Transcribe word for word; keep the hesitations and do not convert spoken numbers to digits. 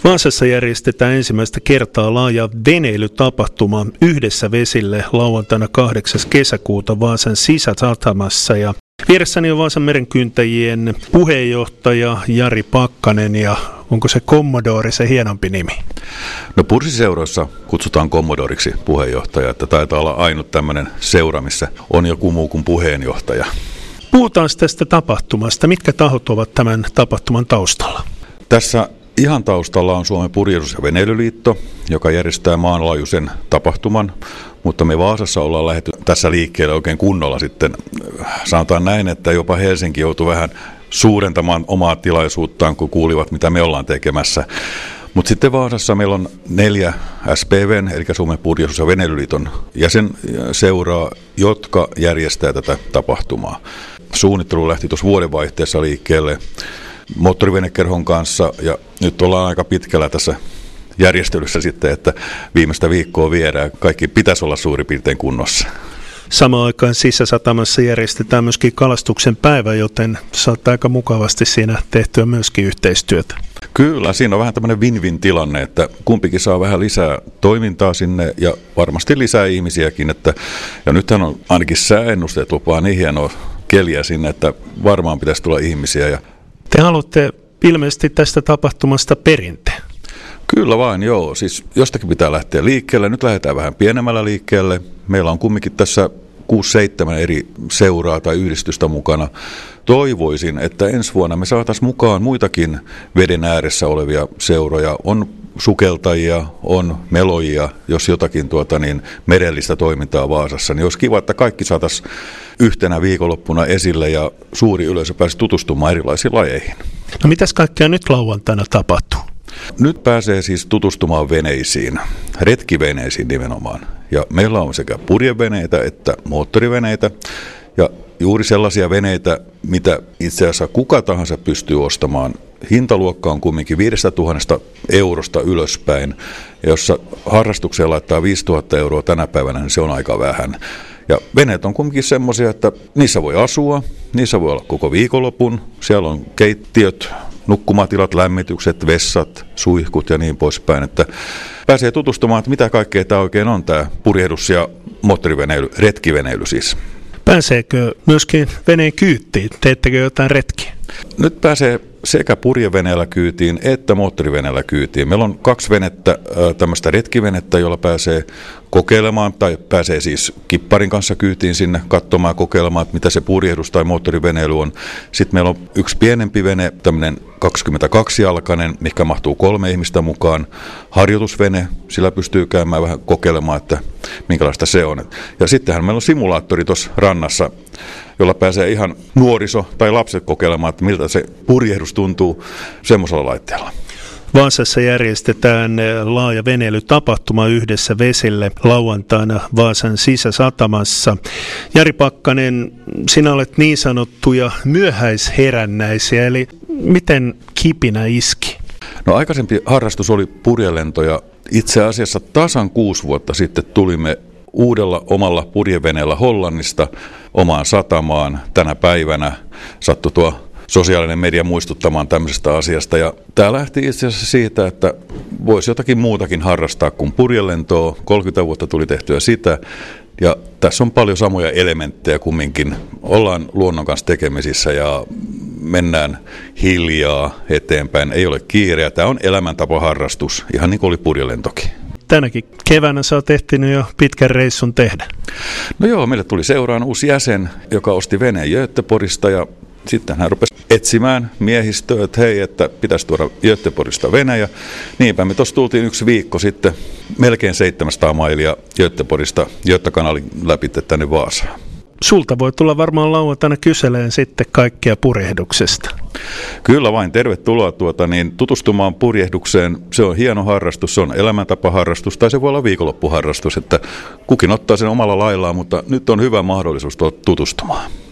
Vaasassa järjestetään ensimmäistä kertaa laaja veneilytapahtuma Yhdessä vesille lauantaina kahdeksas kesäkuuta Vaasan sisäsatamassa. Ja vieressäni on Vaasan merenkyntäjien puheenjohtaja Jari Pakkanen, ja onko se Commodore se hienompi nimi? No Pursiseuroissa kutsutaan Commodoriksi puheenjohtaja, että taitaa olla ainut tämmöinen seura, missä on joku muu kuin puheenjohtaja. Puhutaan tästä tapahtumasta. Mitkä tahot ovat tämän tapahtuman taustalla? Tässä ihan taustalla on Suomen purjehdus- ja veneilyliitto, joka järjestää maanlaajuisen tapahtuman, mutta me Vaasassa ollaan lähdetty tässä liikkeelle oikein kunnolla sitten. Sanotaan näin, että jopa Helsinki joutui vähän suurentamaan omaa tilaisuuttaan, kun kuulivat, mitä me ollaan tekemässä. Mutta sitten Vaasassa meillä on neljä S P V:n, eli Suomen purjehdus- ja veneilyliiton jäsenseuraa, jotka järjestää tätä tapahtumaa. Suunnittelu lähti tuossa vuodenvaihteessa liikkeelle moottorivenekerhon kanssa, ja nyt ollaan aika pitkällä tässä järjestelyssä sitten, että viimeistä viikkoa viedään. Kaikki pitäisi olla suurin piirtein kunnossa. Samaan aikaan sisäsatamassa järjestetään myöskin kalastuksen päivä, joten saattaa aika mukavasti siinä tehtyä myöskin yhteistyötä. Kyllä, siinä on vähän tämmöinen win-win tilanne, että kumpikin saa vähän lisää toimintaa sinne ja varmasti lisää ihmisiäkin. Että, ja nythän on ainakin sääennusteet lupaa niin hienoa keliä sinne, että varmaan pitäisi tulla ihmisiä. Ja te haluatte ilmeisesti tästä tapahtumasta perinteen. Kyllä vain, joo. Siis jostakin pitää lähteä liikkeelle. Nyt lähdetään vähän pienemmällä liikkeelle. Meillä on kumminkin tässä kuusi seitsemän eri seuraa tai yhdistystä mukana. Toivoisin, että ensi vuonna me saataisiin mukaan muitakin veden ääressä olevia seuroja. On sukeltajia, on melojia, jos jotakin tuota, niin merellistä toimintaa Vaasassa. Niin olisi kiva, että kaikki saataisiin yhtenä viikonloppuna esille ja suuri yleisö pääsi tutustumaan erilaisiin lajeihin. No mitäs kaikkea nyt lauantaina tapahtuu? Nyt pääsee siis tutustumaan veneisiin, retkiveneisiin nimenomaan. Ja meillä on sekä purjeveneitä että moottoriveneitä. Ja juuri sellaisia veneitä, mitä itse asiassa kuka tahansa pystyy ostamaan. Hintaluokka on kumminkin viisituhatta eurosta ylöspäin. Ja jos harrastukseen laittaa viisituhatta euroa tänä päivänä, niin se on aika vähän. Ja veneet on kumminkin semmoisia, että niissä voi asua, niissä voi olla koko viikonlopun. Siellä on keittiöt, nukkumatilat, lämmitykset, vessat, suihkut ja niin poispäin. Että pääsee tutustumaan, että mitä kaikkea tämä oikein on, tämä purjehdus- ja moottoriveneily, retkiveneily siis. Pääseekö myöskin veneen kyytiin? Teettekö jotain retkiä? Nyt pääsee sekä purjeveneellä kyytiin että moottoriveneellä kyytiin. Meillä on kaksi venettä, tämmöistä retkivenettä, jolla pääsee kokeilemaan, tai pääsee siis kipparin kanssa kyytiin sinne katsomaan ja kokeilemaan, että mitä se purjehdus tai moottoriveneily on. Sitten meillä on yksi pienempi vene, tämmöinen kaksikymmentäkaksi-jalkainen, mikä mahtuu kolme ihmistä mukaan. Harjoitusvene, sillä pystyy käymään vähän kokeilemaan, että minkälaista se on. Ja sittenhän meillä on simulaattori tuossa rannassa, jolla pääsee ihan nuoriso tai lapset kokeilemaan, että miltä se purjehdus tuntuu semmoisella laitteella. Vaasassa järjestetään laaja veneilytapahtuma Yhdessä vesille lauantaina Vaasan sisäsatamassa. Jari Pakkanen, sinä olet niin sanottuja myöhäisherännäisiä, eli miten kipinä iski? No aikaisempi harrastus oli purjelento, ja itse asiassa tasan kuusi vuotta sitten tulimme uudella omalla purjeveneellä Hollannista omaan satamaan. Tänä päivänä sattui tuo sosiaalinen media muistuttamaan tämmöisestä asiasta. Ja tämä lähti itse asiassa siitä, että voisi jotakin muutakin harrastaa kuin purjelentoa. kolmekymmentä vuotta tuli tehtyä sitä. Ja tässä on paljon samoja elementtejä kumminkin. Ollaan luonnon kanssa tekemisissä ja mennään hiljaa eteenpäin. Ei ole kiireä. Tämä on elämäntapaharrastus, ihan niin kuin oli purjelentokin. Tänäkin keväänä sä oot ehtinyt jo pitkän reissun tehdä. No joo, meille tuli seuraan uusi jäsen, joka osti veneen Göteborgista, ja sitten hän rupesi etsimään miehistöä, että hei, että pitäisi tuoda Göteborgista vene. Ja niinpä me tuossa tultiin yksi viikko sitten melkein seitsemänsataa mailia Göteborgista Götakanalin läpi tänne Vaasaan. Sulta voi tulla varmaan lauantaina kyseleen sitten kaikkea purjehduksesta. Kyllä vain, tervetuloa tuota, niin tutustumaan purjehdukseen. Se on hieno harrastus, se on elämäntapaharrastus tai se voi olla viikonloppuharrastus, että kukin ottaa sen omalla laillaan, mutta nyt on hyvä mahdollisuus tulla tutustumaan.